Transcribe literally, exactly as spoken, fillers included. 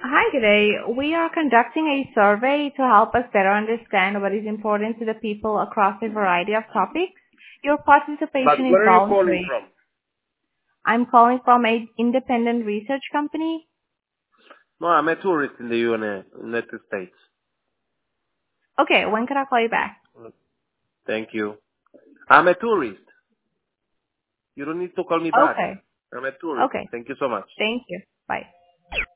Hi, good day. We are conducting a survey to help us better understand what is important to the people across a variety of topics. Your But participation is where are you calling voluntary. from? I'm calling from an independent research company. No, I'm a tourist in the United States. Okay, when can I call you back? Thank you. I'm a tourist. You don't need to call me back. Okay. I'm a tourist. Okay. Thank you so much. Thank you. Bye.